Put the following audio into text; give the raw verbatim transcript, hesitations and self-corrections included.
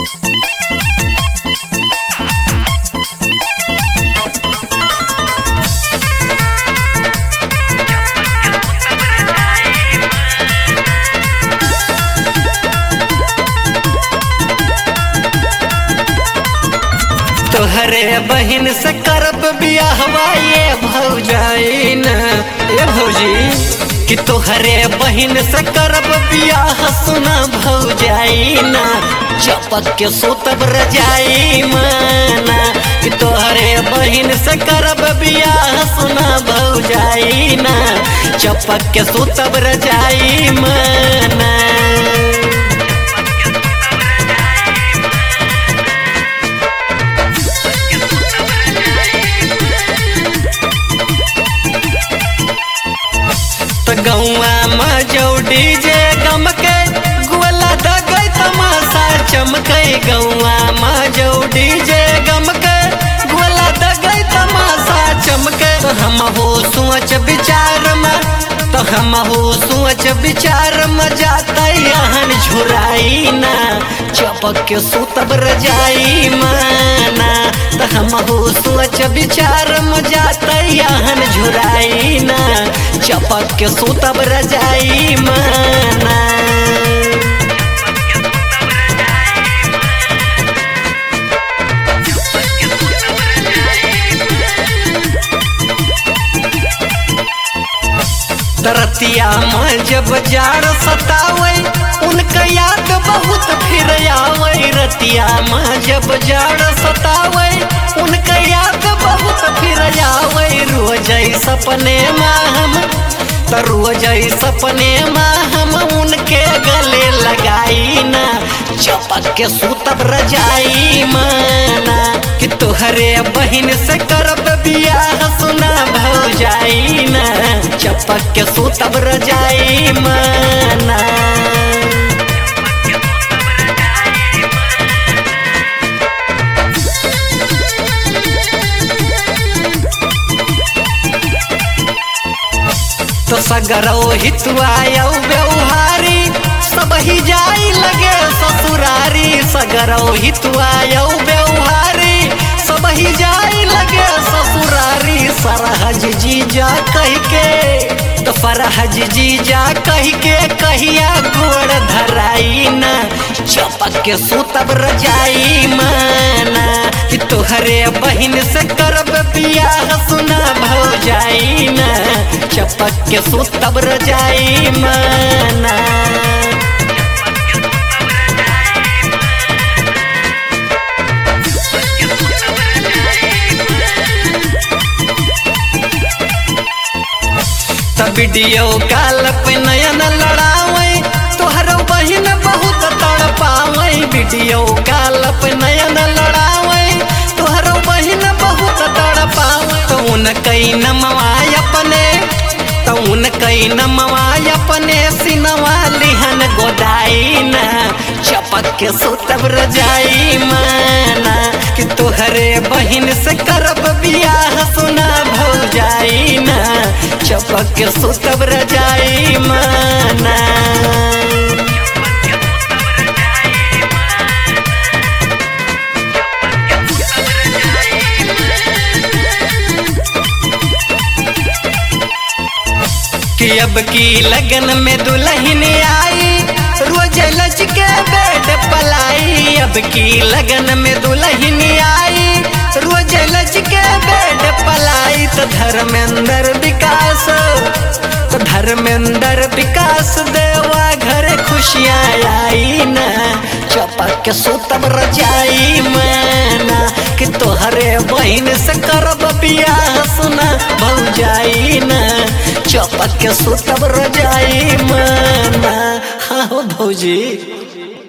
तोहरे बहिन से करब बियाहवा ये भौजाई न ये भौजी कि तोहरे बहिन से करब बियाह सुना भौजाई न चपक के सुतब रजाई माना कि तोहरे बहिन से करब बियाह सुना भौजाई न चपक के सुतब रजाई माना। गौआ में जो डीजे गम के गोला दगई तमाशा चमके गौआ में जो डीजे गम के गोला दगई तमाशा चमके तो हम हो सोच विचार में तो हम हो सोच विचार में जाता यहन झुराई ना चपक के सुतब रजाई माना तो हम हो सोच विचार में जाता यहन झुराई ना चपक के सुतब रजाई माना। तरतिया में जब जाड़ सतावे उनका याद बहुत फिर आवे रतिया में जब जाड़ सतावे उनका याद बहुत फिर आवे रोज सपने में हम तो रोज सपने में हम उनके गले लगाई ना चपक के सुतब रजाई माना कि तोहरे बहिन से करब बियाह सुना भौजाई ना चपक के सुतब रजाई माना। तो सगरो हितवा व्यवहारी सब ही जाई लगे ससुरारी सगरो हितवा व्यवहारी सब ही जाई लगे ससुरारी सरहज जीजा कह के तो फरहज जीजा कह के कहिया गोड़ धराई ना चपक के सुतब रजाई माना कि तोहरे बहिन से करब बियाह सुना भौजाई ना चपक के सुतब रजाई माना। वीडियो कॉल पे नयन लड़ावे तोहरो बहिन बहुत तड़पावे वीडियो कॉल पे नयन लड़ावे तोहरो बहिन बहुत तड़पावे तो उन कई नमवा अपने तो उन कई नमवा अपने सिनवा लिहन गोदाई ना चपक के सुतब रजाई माना कि तोहरे बहिन से करब बियाह सुना भौजाई ना चपक के सुतब रजाई माना। कि अब की लगन में दुल्हन आई रोज लच के बेड पलाई अब की लगन में दुल्हन आई रोज लच के बेड पलाई तो धर्मेंद्र विकास तो धर्मेंद्र विकास देवा घर खुशियाँ आई ना चपक के सुतब रजाई माना कि तोहरे बहिन से करब बियाह सुना भौजाई ना चपक के सुतब रजाई माना। हाँ भौजी।